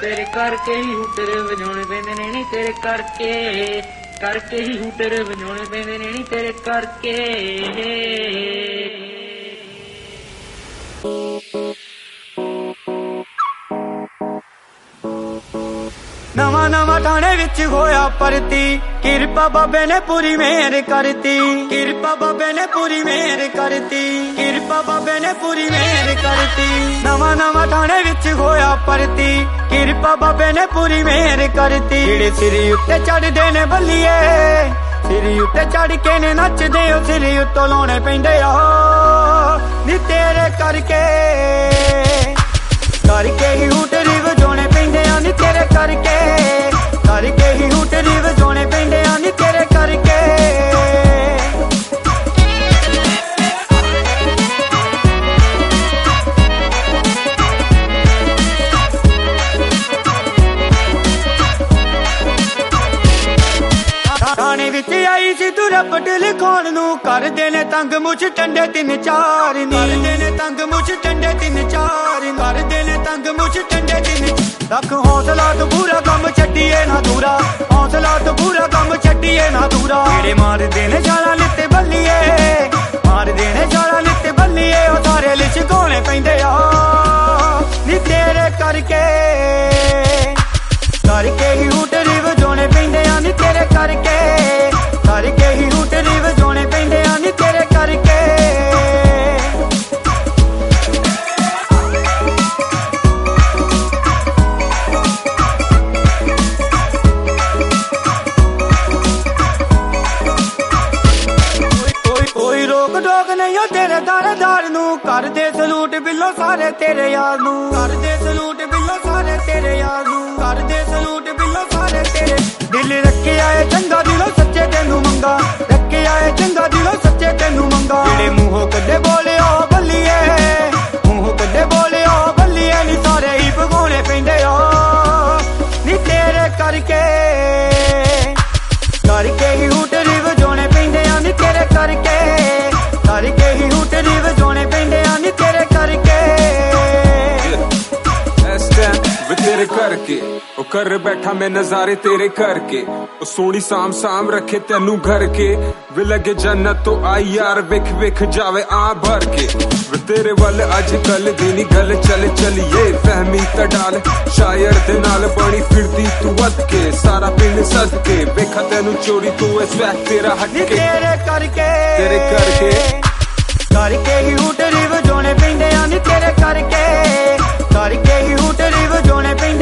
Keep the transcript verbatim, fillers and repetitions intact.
तेरे करके ही हूटर वजाने पैंदे ने नी तेरे करके करके ही हूटर वजाने पैंदे ने नी तेरे करके नवा नवा ठाणे विच होया परती किरपा बाबे ने पूरी मेहर करती किरपा बाबे ने पूरी मेहर करती किरपा बाबे ने पूरी मेहर करती नवा नवा ठाणे विच होया परती किरपा बाबे ने पूरी मेहर करती जेड़े सिरी उत्ते चढ़दे ने बल्लिए सिरी उत्ते चढ़ के ने नचदे ओ सिरी उत्तों लाउणे पैंदे आ नी तेरे करके करके ही हूटरी वजाने पैंदे आ नी तेरे करके करके ही हूटरी वजाने पैंदे आ नी तेरे करके थाने विच आई सी तू रपट लिखाउण नूं करदे ने तंग मुछ टंडे तिन चार नी करदे ने तंग मुछ टंडे तिन चार करदे ने तंग मुछ टंडे तिन रख हौसला तू पूरा कम छड्डिए ना दूरा हौसला तू पूरा कम छड्डिए ना दूरा जेड़े मारदे ने छाला लित्ते बल्लिए मारदे ने छाला लित्ते बल्लिए ओ सारे लिशकाउने पैंदे आ नी तेरे करके करके ही हूटरी वजाने पैंदे आ नी तेरे करके करके ही हूटरी वजाने पैंदे आ नी तेरे करके कोई रोक टोक नहीं हो तेरे दानेदार नू कर दे सलूट बिल्लो सारे तेरे यार नू कर दे सलूट बिल्लो सारे तेरे यार नू कर दे सलूट बिल्लो सारे तेरे दिल रखे आए चंगा दिलो सच्चे तेनू मंगा रखे आए चंगा दिलो सच्चे तेनू मंगा जेड़े मूहों कड्डे बोले ओ बल्लिए मूहों कड्डे बोले ओ बल्लिए नी सारे ही भगोने पैंदे आ नी तेरे करके करके ही हूटरी वजाने पैंदे आ नी तेरे करके करके ही हूटरी वजाने पैंदे आ नी तेरे करके तेरे करके ओ कर बैठा मैं नजारे तेरे करके ओ सोनी साम साम रखे तेनू घर के वे लगे जन्नत तो आई यार विख विख जावे आ भर के वे तेरे वाल अज कल दी गल चल चलिए फहमी तडाल शायर दे नाल बनी फिरदी तू वध के सारा पिंड सद के वेखा तेनू चोरी तू इस वक्त तेरा हट के तेरे करके तेरे करके करके ही हूटरी वजाने पैंदे आ नी तेरे करके करके ही हूटरी वजाने पैंदे